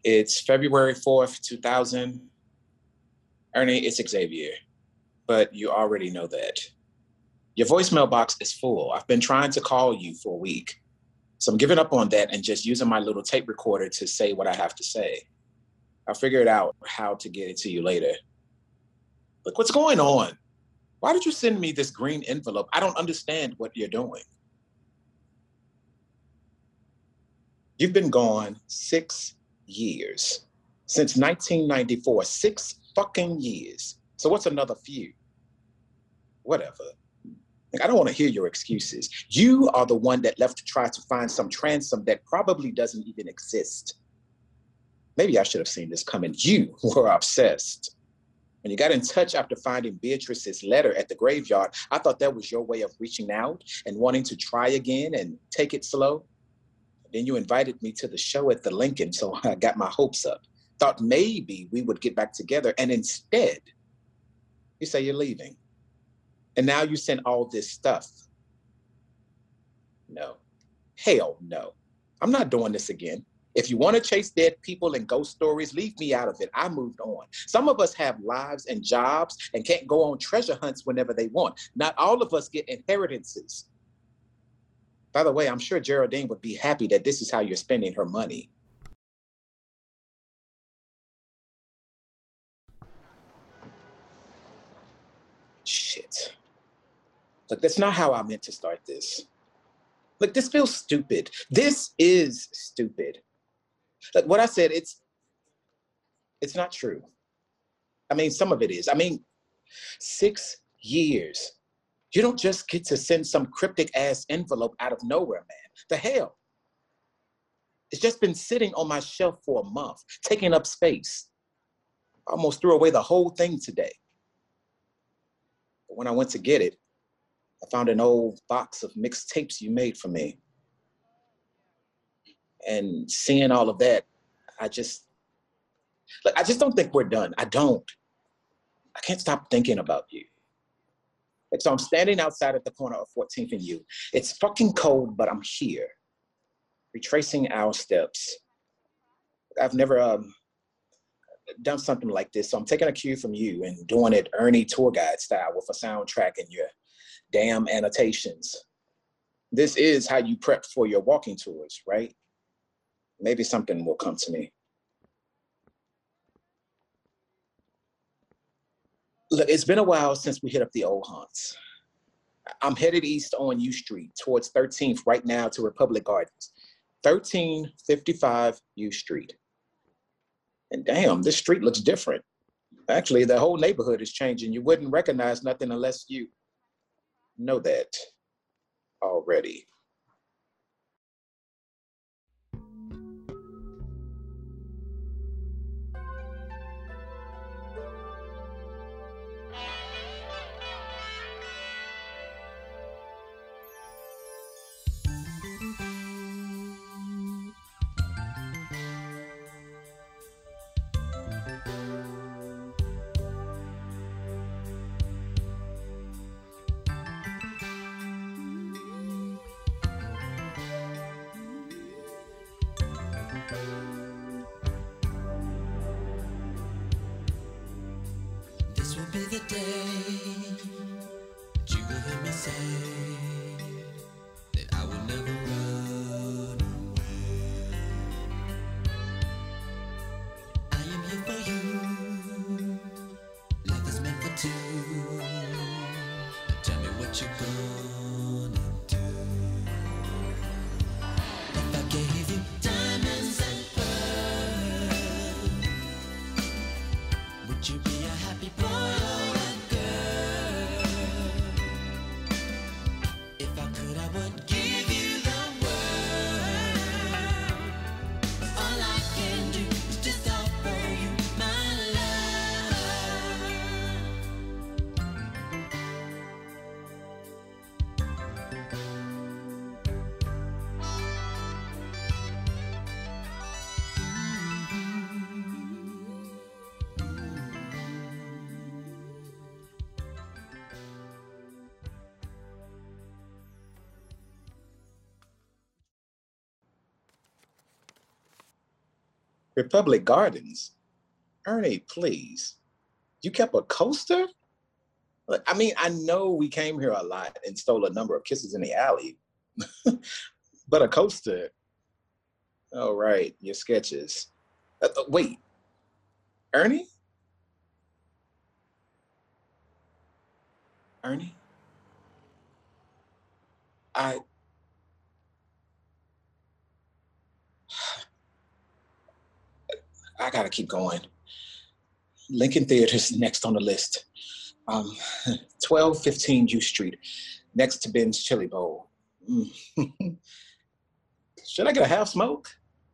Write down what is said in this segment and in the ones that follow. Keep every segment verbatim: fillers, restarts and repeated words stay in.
It's February fourth, two thousand. Ernie, it's Xavier, but you already know that. Your voicemail box is full. I've been trying to call you for a week. So I'm giving up on that and just using my little tape recorder to say what I have to say. I'll figure it out how to get it to you later. Look, what's going on? Why did you send me this green envelope? I don't understand what you're doing. You've been gone six years. Since nineteen ninety-four, six fucking years. So what's another few? Whatever. Like, I don't want to hear your excuses. You are the one that left to try to find some transom that probably doesn't even exist. Maybe I should have seen this coming. You were obsessed. When you got in touch after finding Beatrice's letter at the graveyard, I thought that was your way of reaching out and wanting to try again and take it slow. Then you invited me to the show at the Lincoln, so I got my hopes up. Thought maybe we would get back together, and instead, you say you're leaving. And now you send all this stuff. No. Hell no. I'm not doing this again. If you want to chase dead people and ghost stories, leave me out of it. I moved on. Some of us have lives and jobs and can't go on treasure hunts whenever they want. Not all of us get inheritances. By the way, I'm sure Geraldine would be happy that this is how you're spending her money. Shit. Look, that's not how I meant to start this. Look, this feels stupid. This is stupid. Like what I said, it's, it's not true. I mean, some of it is. I mean, six years. You don't just get to send some cryptic ass envelope out of nowhere, man. The hell? It's just been sitting on my shelf for a month, taking up space. I almost threw away the whole thing today. But when I went to get it, I found an old box of mixed tapes you made for me. And seeing all of that, I just, like, I just don't think we're done. I don't. I can't stop thinking about you. Like, so I'm standing outside at the corner of fourteenth and U. It's fucking cold, but I'm here, retracing our steps. I've never um, done something like this, so I'm taking a cue from you and doing it Ernie tour guide style with a soundtrack and your damn annotations. This is how you prep for your walking tours, right? Maybe something will come to me. Look, it's been a while since we hit up the old haunts. I'm headed east on U Street towards thirteenth right now to Republic Gardens. thirteen fifty-five U Street. And damn, this street looks different. Actually, the whole neighborhood is changing. You wouldn't recognize nothing unless you know that already. Republic Gardens? Ernie, please. You kept a coaster? Like, I mean, I know we came here a lot and stole a number of kisses in the alley, but a coaster? Oh, right, your sketches. Uh, uh, wait, Ernie? Ernie? I... I gotta keep going. Lincoln Theater's next on the list. Um, twelve fifteen U Street, next to Ben's Chili Bowl. Mm. Should I get a half smoke?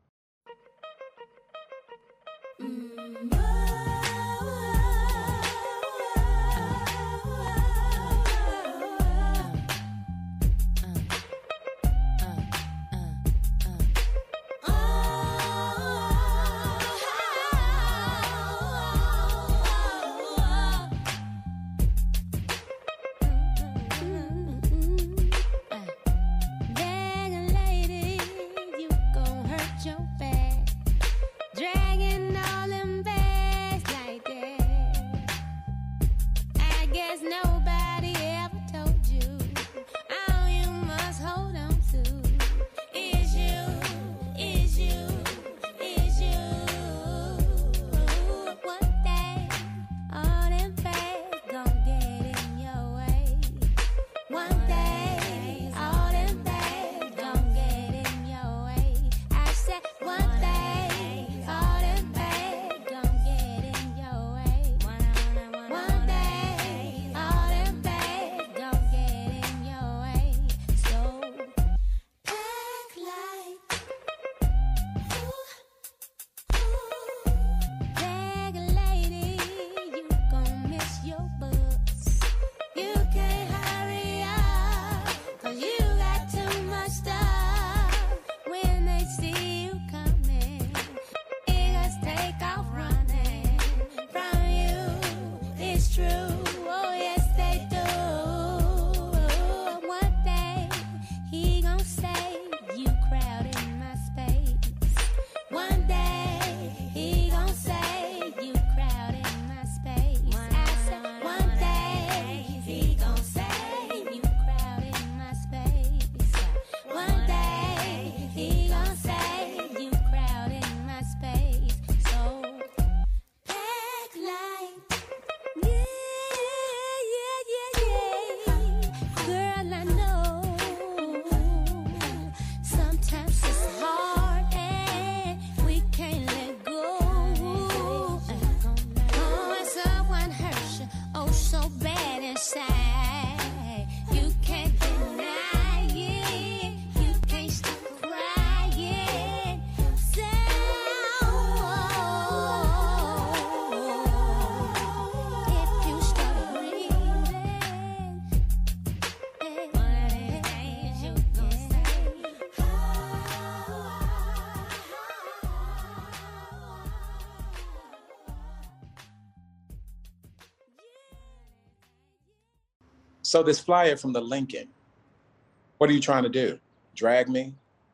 So this flyer from the Lincoln, what are you trying to do? Drag me?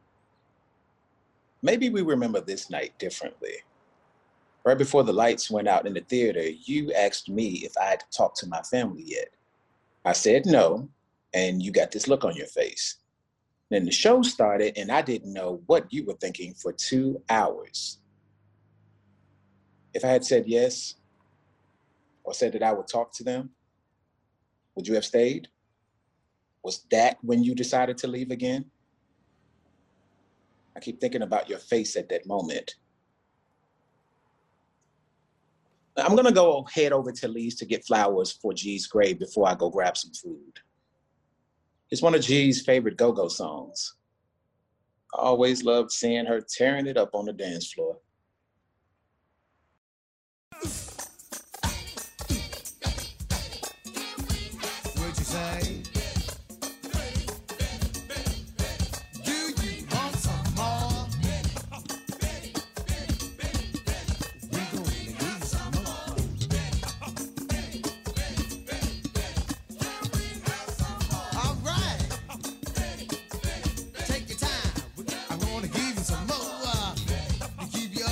Maybe we remember this night differently. Right before the lights went out in the theater, you asked me if I had talked to my family yet. I said no, and you got this look on your face. Then the show started, and I didn't know what you were thinking for two hours. If I had said yes, or said that I would talk to them, would you have stayed? Was that when you decided to leave again? I keep thinking about your face at that moment. I'm gonna go head over to Lee's to get flowers for G's grave before I go grab some food. It's one of G's favorite go-go songs. I always loved seeing her tearing it up on the dance floor. What'd you say? Do you want some more? We gonna give you some more. All right. Take your time. I wanna give you some more. You keep your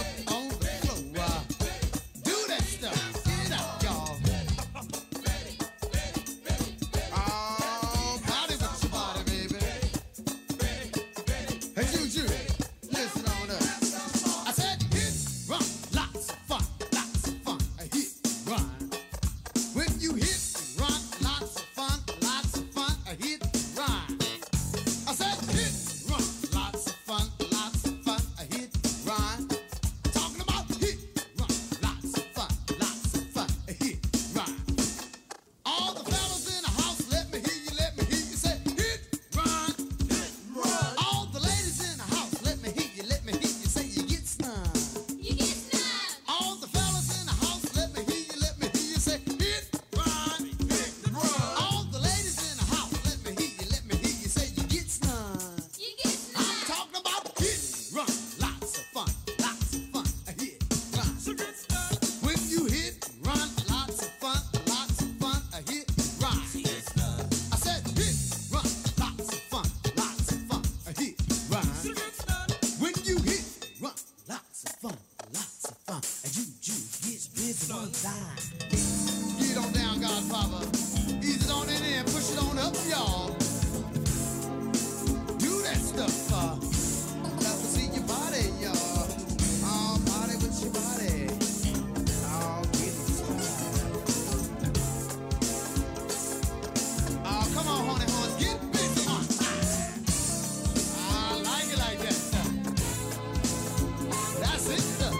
run. Talking about hit, run. Lots of fun, lots of fun. A hit, run. All the fellas in the house, let me hear you, let me hear you say hit, run. Hit, run. All the ladies in the house, let me hear you, let me hear you say you get snug. You get snug. All the fellas in the house, let me hear you, let me hear you say hit, run. Hit, run. All the ladies in the house, let me hear you, let me hear you say you get snug. You get I'm snug. talking about hit, run, lots of fun, lots of fun, a hit, run. When you hit, run, lots of fun, lots of fun, a hit, run. I said hit, run, lots of fun, lots of fun, a hit, run. When you hit, run, lots of fun, lots of fun, and you, you get busy one time. Get on down, Godfather. Ease it on in there and push it on up, y'all. Do that stuff, uh. Love to see your body, y'all. Oh, body with your body. Oh, get it started. Oh, come on, honey, horns, get busy one time. I like it like that stuff. That's it, stuff.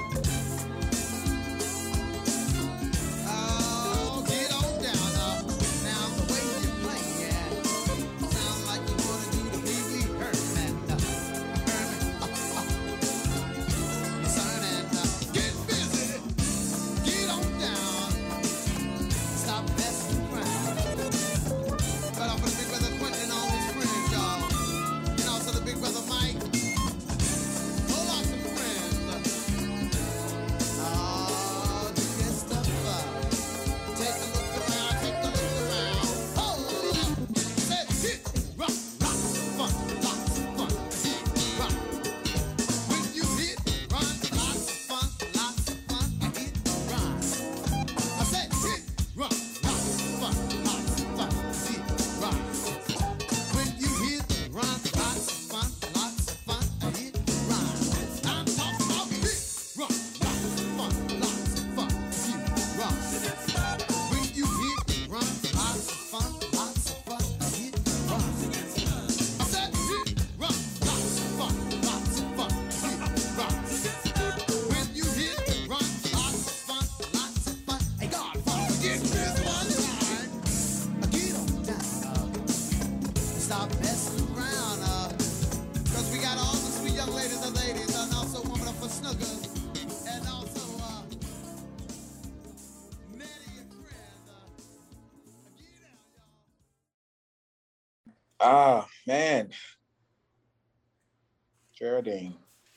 Oh, get on down, uh. Now the way you play, yeah. Sound like you wanna do the Pee Wee Herman, uh, Herman, uh, uh. Son, and, uh, get busy. Get on down. Stop messing around. Cut off with the big brother Quentin and all his friends, y'all. And also the big brother Mike. Hold on some friends. Oh, do that stuff up. Take a look around, take a look around. Hold up. Say hit, run, lots of fun, lots of fun. Hit, run. When you hit, run, lots of fun, lots of fun. A hit, run. I said hit, run, lots of fun, lots of fun. Hit, run. When you hit, run, lots of fun, lots of fun. A hit, run. I'm talking about hit, run, lots of fun, lots of fun. Hit, run. When you hit, run, lots of fun, lots of fun. A hit, run. I said hit, run, lots of fun, lots of fun. Hit, run. When you hit, run, lots of fun, lots of fun. Hey, Godfather, get this one time. Get on down. Stop messing around, uh, cause we got all the sweet young ladies and ladies, and also warming up for Snuggers, and also, uh, Nettie, your friend, uh, get out, y'all. Ah, man. Geraldine,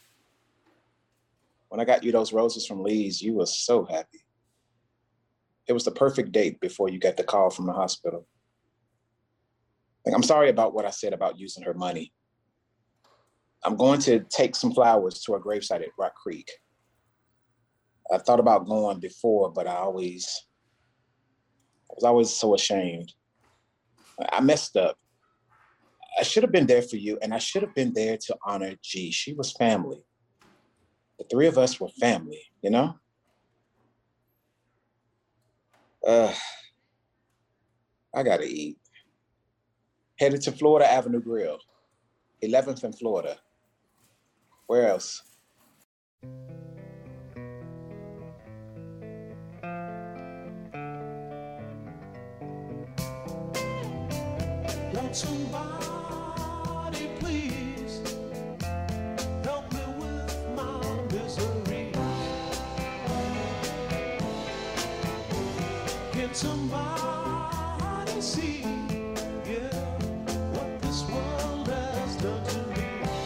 when I got you those roses from Lee's, you were so happy. It was the perfect date before you got the call from the hospital. Like, I'm sorry about what I said about using her money. I'm going to take some flowers to her gravesite at Rock Creek. I thought about going before, but I always, I was always so ashamed. I messed up. I should have been there for you, and I should have been there to honor G. She was family. The three of us were family, you know? Uh, I gotta eat. Headed to Florida Avenue Grill, eleventh in Florida. Where else? Won't somebody please help me with my misery? Can somebody see, yeah, what this world has done to me?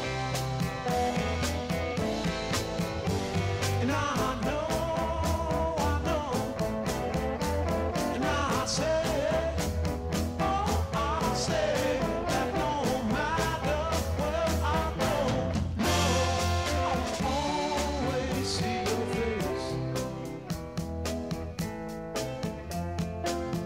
And I know, I know, and I say, oh, I say that no matter where I go, no, I'll always see your face.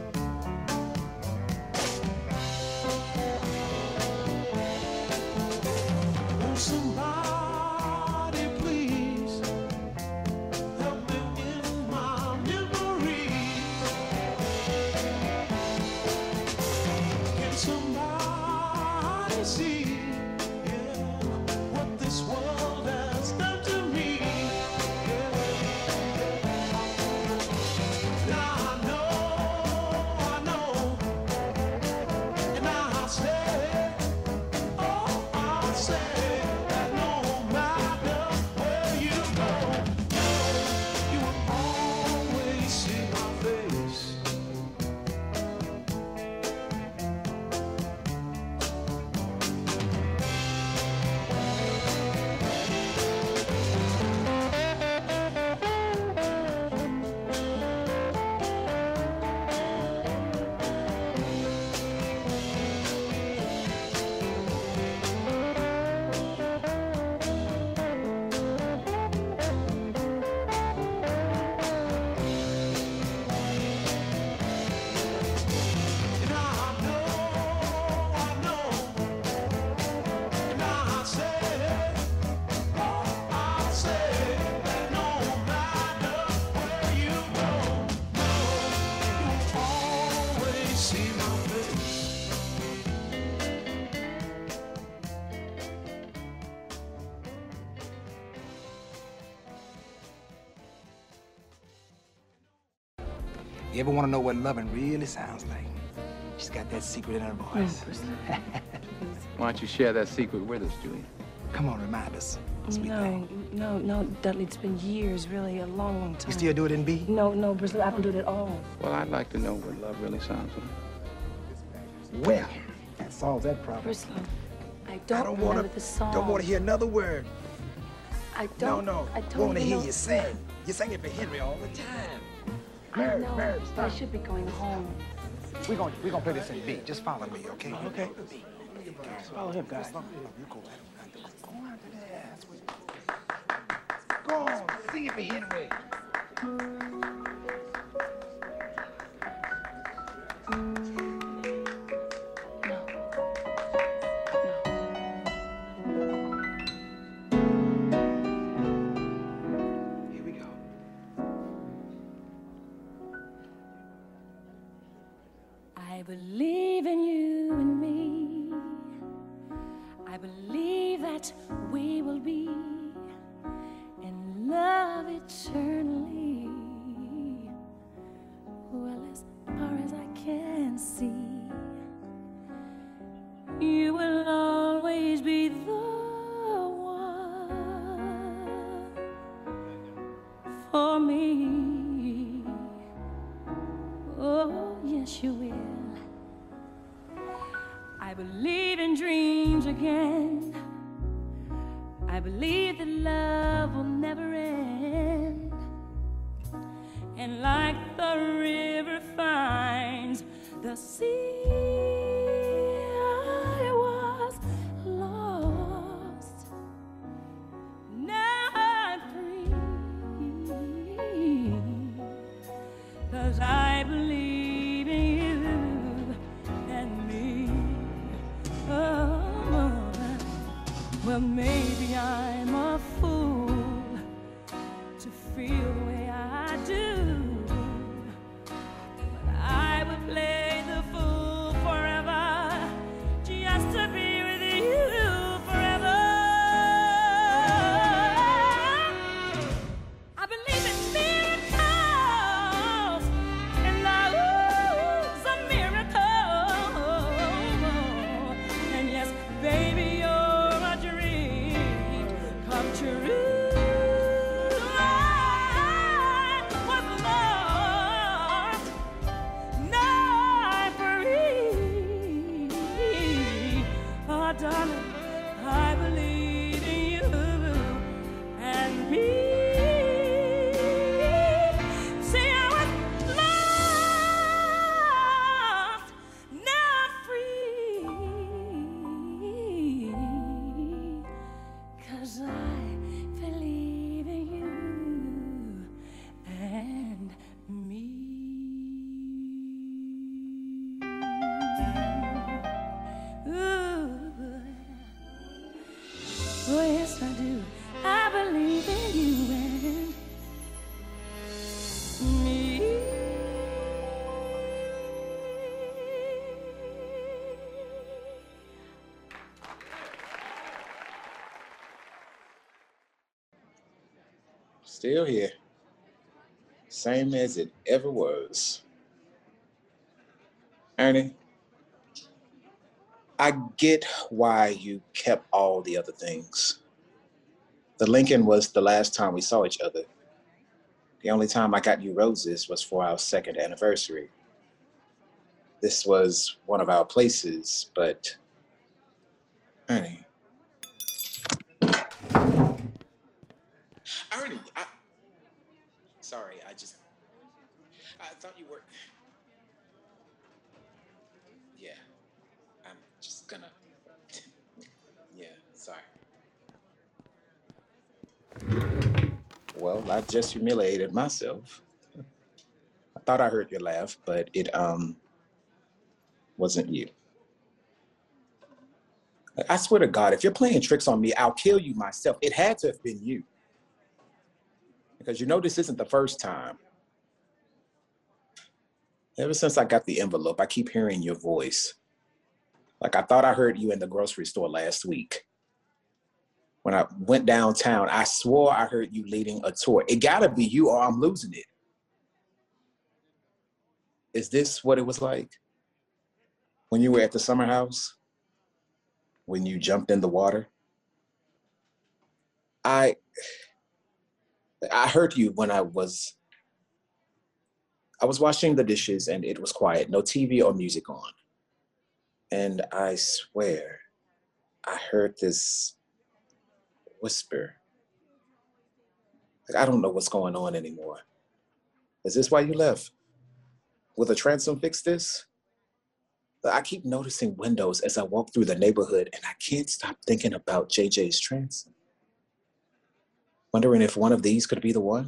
You ever want to know what loving really sounds like? She's got that secret in her voice. Why don't you share that secret with us, Julia? Come on, remind us. Sweet No, thing. no, no, Dudley, it's been years, really, a long, long time. You still do it in B? No, no, Bristol, I don't do it at all. Well, I'd like to know what love really sounds like. Well, that solves that problem. Bristol, I don't, I don't remember wanna, the song. Don't want to hear another word. I No, don't. no. I don't want to even hear know. you sing. You sing it for Henry all the time. I Mary, know, Mary, but I stop. should be going home. We're going we gonna play this in B. Just follow me, okay? Okay. Follow him, guys. You go right on. Go on to there. Sweet. Go on. Sing it for Henry. No. Here we go. I believe in you and me. I believe that we will be in love eternally. Well, as far as I can see, you will always be the one for me. Oh, yes, you will. I believe in dreams again. I believe that love will never end. And like the river finds the sea, I was lost. Now I'm free, 'cause I believe in you and me. Oh, well, maybe I'm a fool to feel the way I do, but I would play the fool forever just to be with you forever. I believe in miracles, and love's a miracle. And yes, baby, you're a dream come true. I was lost, now I'm free. Oh, darling, I believe in you and me. See, I was lost, now I'm free. 'Cause I believe in you and me. Ooh. Oh, yes, I do. I believe in you and me. Still here. Same as it ever was. Ernie, I get why you kept all the other things. The Lincoln was the last time we saw each other. The only time I got you roses was for our second anniversary. This was one of our places, but Ernie. Ernie, I, sorry, I just, I thought you were, yeah, I'm just gonna, yeah, sorry. Well, I just humiliated myself. I thought I heard your laugh, but it um wasn't you. I swear to God, if you're playing tricks on me, I'll kill you myself. It had to have been you. Because you know this isn't the first time. Ever since I got the envelope, I keep hearing your voice. Like I thought I heard you in the grocery store last week. When I went downtown, I swore I heard you leading a tour. It gotta be you or I'm losing it. is this what it was like when you were at the summer house? When you jumped in the water? I I heard you when I was I was washing the dishes and it was quiet, no T V or music on. And I swear, I heard this whisper. Like, I don't know what's going on anymore. Is this why you left? Will the transom fix this? I keep noticing windows as I walk through the neighborhood and I can't stop thinking about J J's transom. Wondering if one of these could be the one?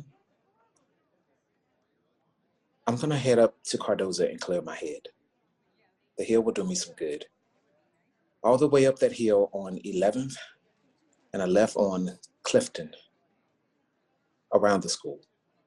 I'm gonna head up to Cardoza and clear my head. The hill will do me some good. All the way up that hill on eleventh and I left on Clifton, around the school.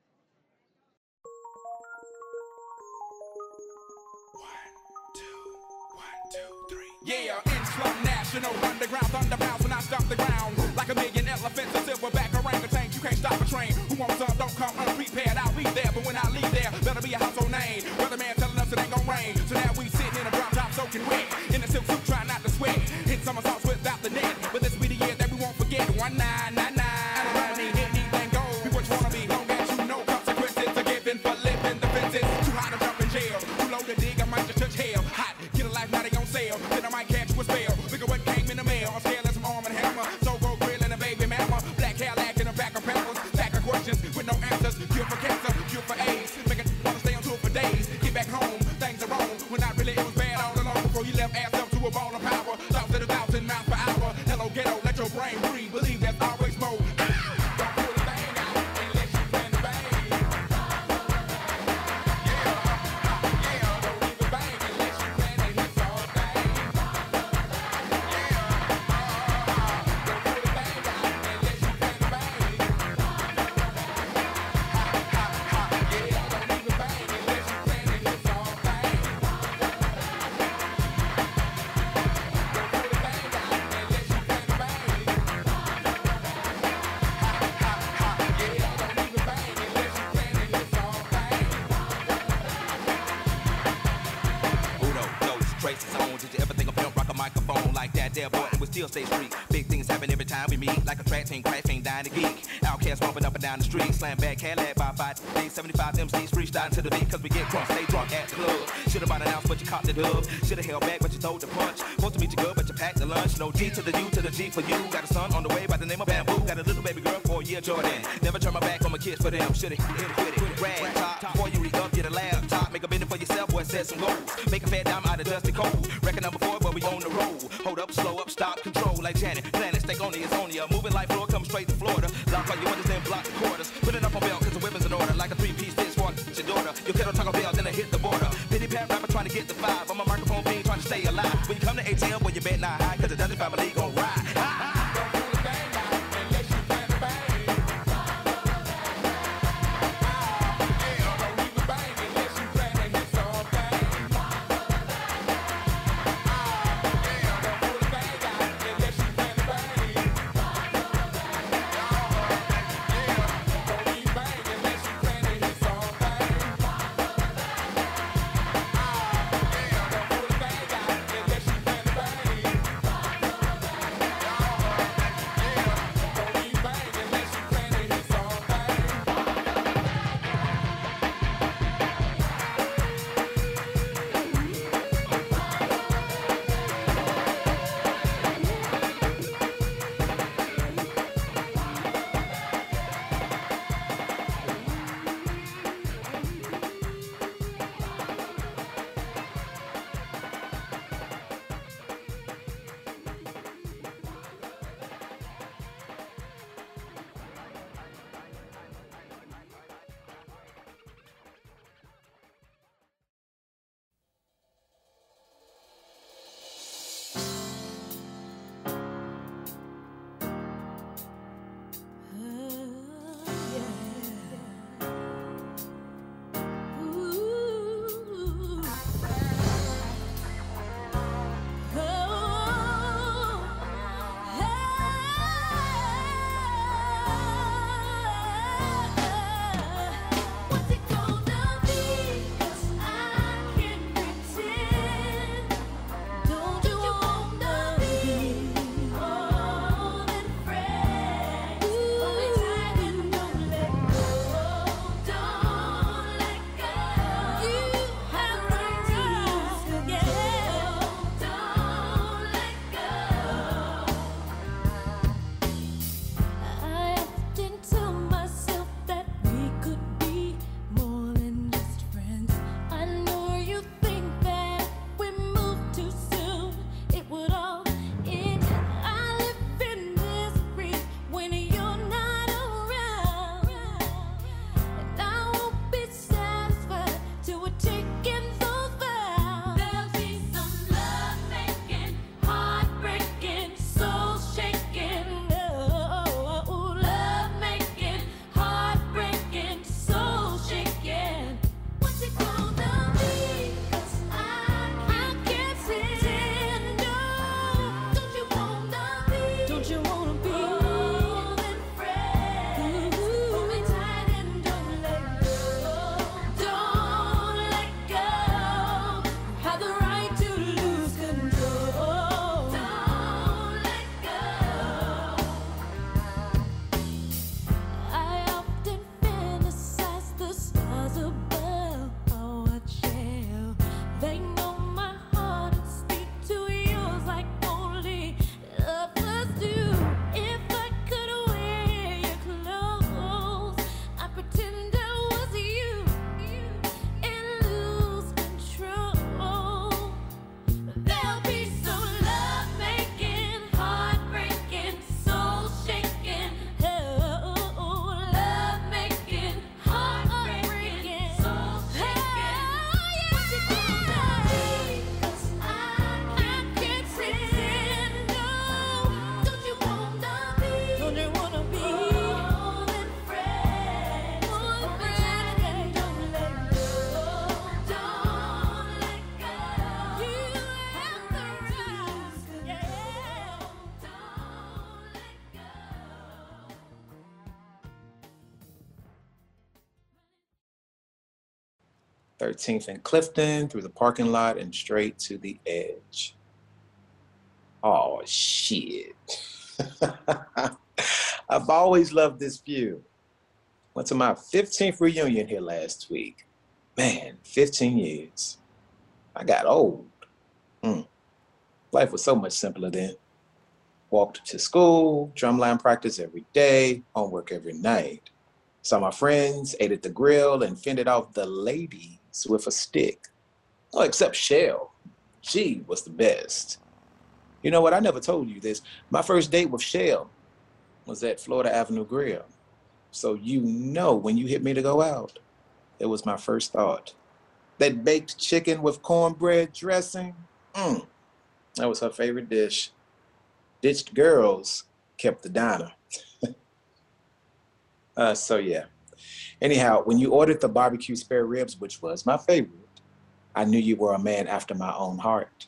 Yeah, in slum national, underground thunder bounce when I stop the ground. Like a million elephants, a silverback orangutan, you can't stop a train. Who wants some, don't come unprepared, I'll be there. But when I leave there, better be a household name. Weatherman telling us it ain't gon' rain. So now we sitting in a drop top soaking wet. In a silk suit, trying not to sweat. Hit somersaults without the net. But this be the year that we won't forget. One nine nine nine. I don't need anything gold. Be what you wanna be, long as you know consequences are given for living the fences. Too hot to jump in jail. Too low to dig, I might just touch hell. Hot, get a life, now they on sale. Then I might catch you a spell. Look at what came in the mail. I'm scaling some arm and hammer. So go grilling a baby mama. Black hair lacking a back of peppers. Back of questions with no answers. Cure for cancer, cure for AIDS. Make it wanna stay on tour for days. Get back home, things are wrong. When not really, it was bad all along. Before you left ass up to a ball of power. Thoughts at a thousand miles per hour. Hello ghetto, let your brain breathe. Believe there's always more. Don't pull the thing out unless you plan to bang. Yeah, yeah, don't leave it bang unless you plan to hit all day. Uno, dose, traces on. Did you ever think of pimp rock a microphone like that there boy and we still stay street? Big things happen every time we meet, like a track team crashing down the geek. Outcast bumping up and down the street, slam back Cadillac by five days, seventy-five M Cs freestyle to the beat cause we get drunk, stay drunk at the club. Should've bought an ounce but you caught the dub. Should've held back but you throw the punch. Supposed to meet you good but you packed the lunch. No D to the U to the G for you. Got a son on the way by the name of Bamboo. Got a little baby girl for a year Jordan. Never turn my back on my kids for them. Should've hit it with it. Rag top before you re-up, get a laptop. Make a bending for yourself, boy, set some goals. Make a fat dime out of dusty cold. Record number four, but we on the road. Hold up, slow up, stop, control like Janet. Planet, stay on it, it's on ya. Moving like floor, come straight to Florida. Lock all your windows, then block the quarters. Put it up on belt, cause the weapon's in order. Like a three-piece fits for your daughter. Your kettle Taco Bell, then I hit the border. Pity pat rapper trying to get the five. I'm a microphone fiend trying to stay alive. When you come to A T L, boy, you bet not high, cause the Dudley family gon' ride. Don't pull the bang out unless you plan to bang. Yeah, don't leave it bang unless you plan to hit some thing. Yeah, don't pull the bang out unless you plan to bang. Yeah, don't leave bang unless you plan to hit some thing. Yeah, don't pull the bang out unless you plan to bang. thirteenth and Clifton, through the parking lot and straight to the edge. Oh, shit. I've always loved this view. Went to my fifteenth reunion here last week. Man, fifteen years. I got old. Mm. Life was so much simpler then. Walked to school, drumline practice every day, homework every night. Saw my friends, ate at the grill, and fended off the ladies with a stick. Oh, except Shell. She was the best. You know what? I never told you this. My first date with Shell was at Florida Avenue Grill. So you know when you hit me to go out, it was my first thought. That baked chicken with cornbread dressing, mm, that was her favorite dish. Ditched girls kept the diner. uh, so yeah. Anyhow, when you ordered the barbecue spare ribs, which was my favorite, I knew you were a man after my own heart.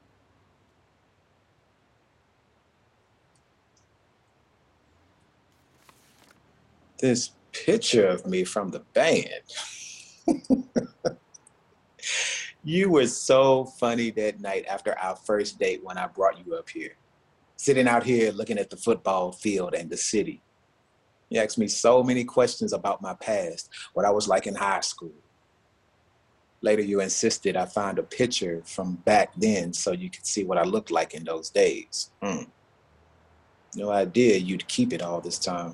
This picture of me from the band. You were so funny that night after our first date when I brought you up here. Sitting out here looking at the football field and the city. You asked me so many questions about my past, what I was like in high school. Later you insisted I find a picture from back then so you could see what I looked like in those days. Mm. No idea you'd keep it all this time.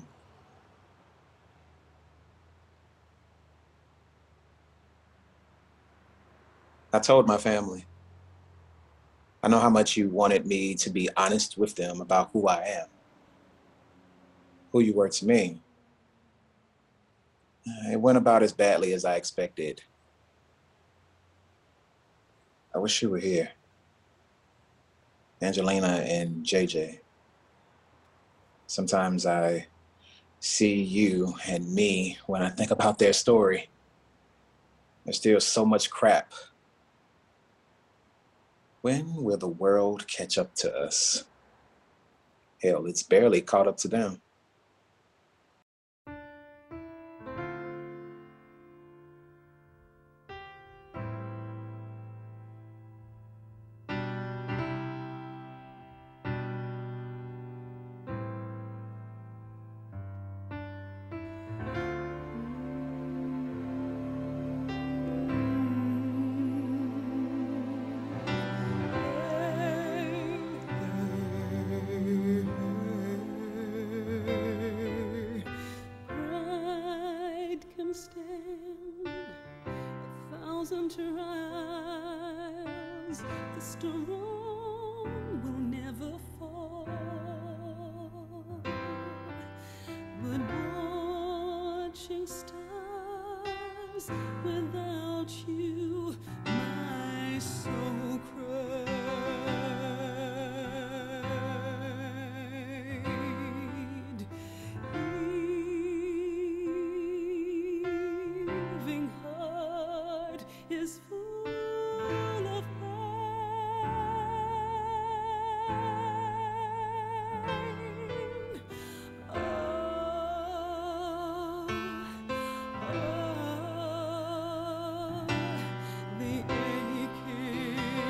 I told my family. I know how much you wanted me to be honest with them about who I am, who you were to me. It went about as badly as I expected. I wish you were here. Angelina and J J. Sometimes I see you and me when I think about their story. There's still so much crap. When will the world catch up to us? Hell, it's barely caught up to them. Stand a thousand trials, the storm will never fall. But watching stars without you, my soul cried. Is full of pain. Oh, oh, the aching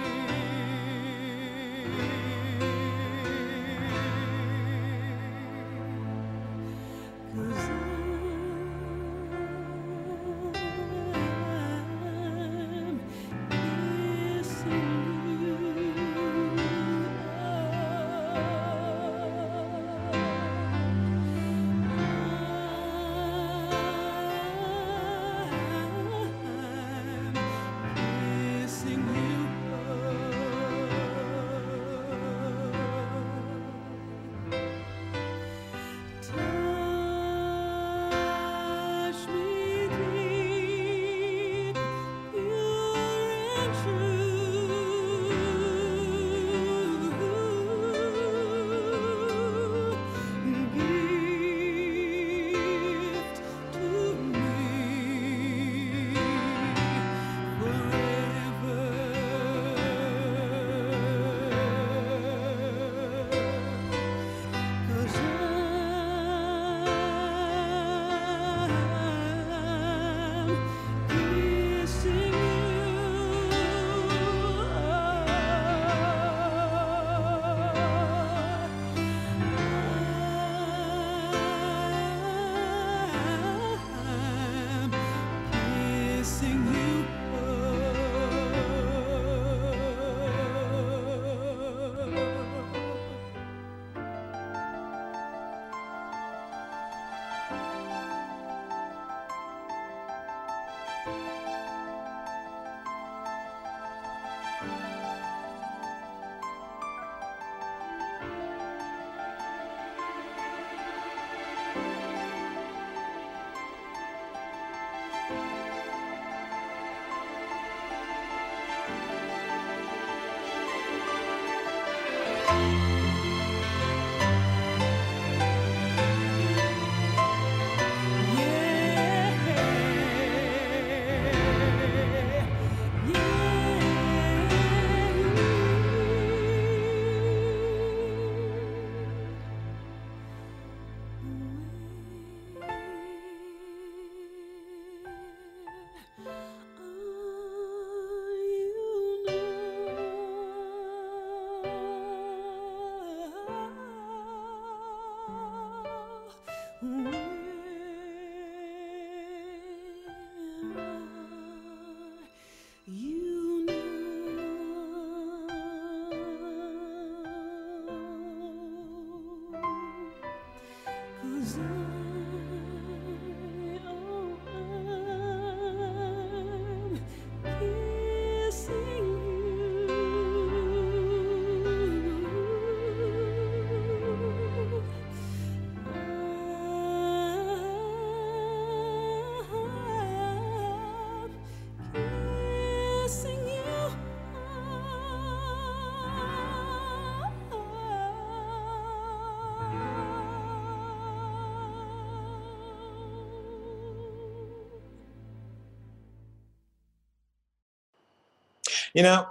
You know,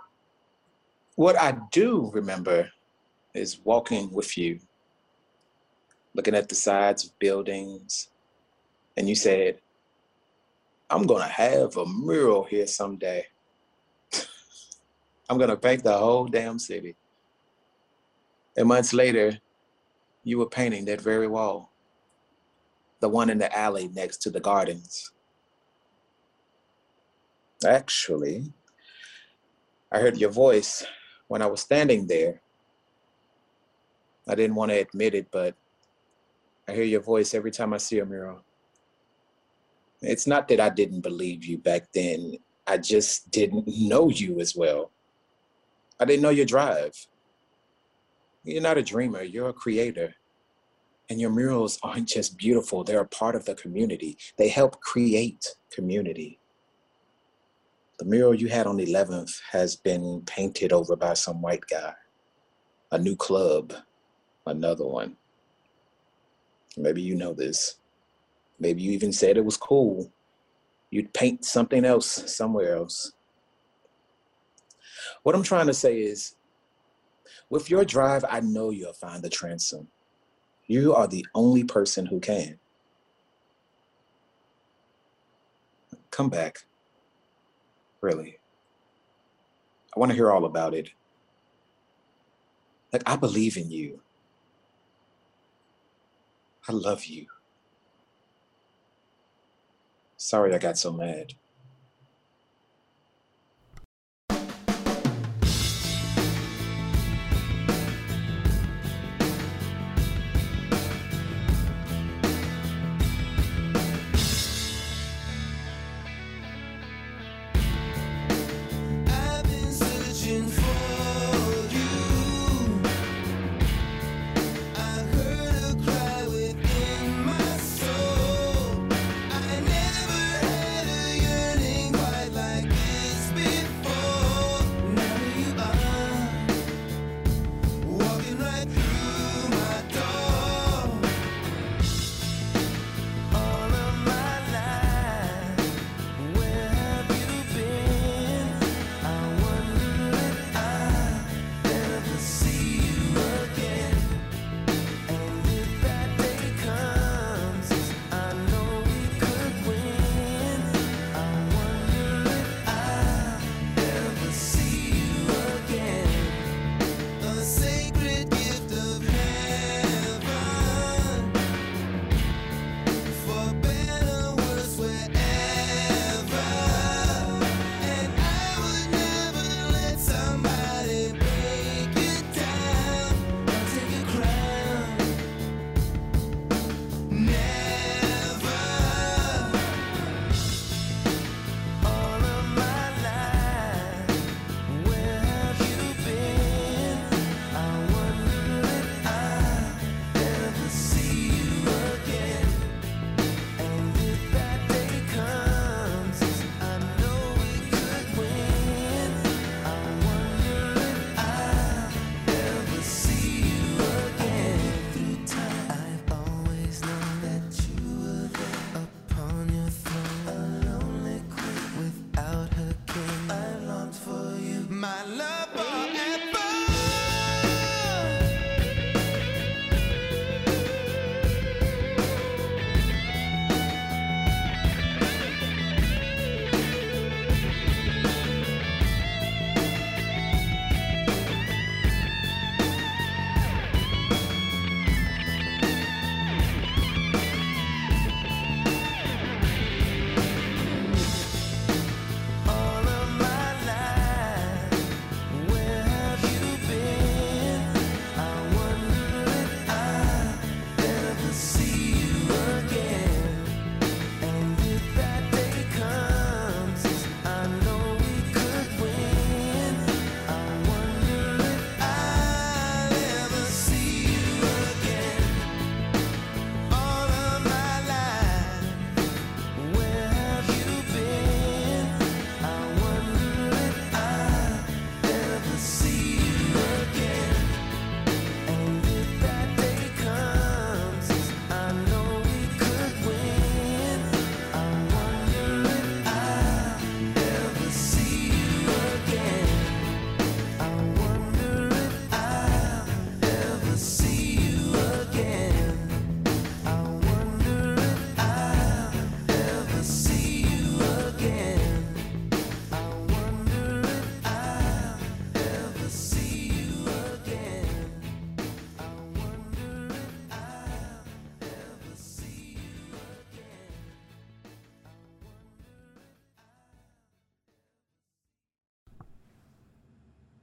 what I do remember is walking with you, looking at the sides of buildings, and you said, I'm gonna have a mural here someday. I'm gonna paint the whole damn city. And months later, you were painting that very wall, the one in the alley next to the gardens. Actually, I heard your voice when I was standing there. I didn't want to admit it, but I hear your voice every time I see a mural. It's not that I didn't believe you back then. I just didn't know you as well. I didn't know your drive. You're not a dreamer, you're a creator. And your murals aren't just beautiful, they're a part of the community. They help create community. The mural you had on eleventh has been painted over by some white guy. A new club, another one. Maybe you know this. Maybe you even said it was cool. You'd paint something else somewhere else. What I'm trying to say is, with your drive, I know you'll find the transom. You are the only person who can. Come back. Really. I want to hear all about it. Like, I believe in you. I love you. Sorry I got so mad. I've been searching for you. I heard a cry within my soul. I never had a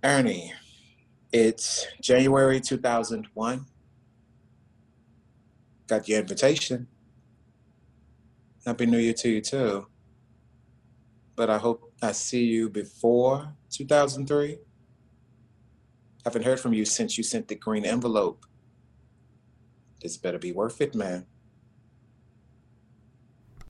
Ernie, it's January two thousand one. Got your invitation. Happy New Year to you too. But I hope I see you before two thousand three. Haven't heard from you since you sent the green envelope. This better be worth it, man.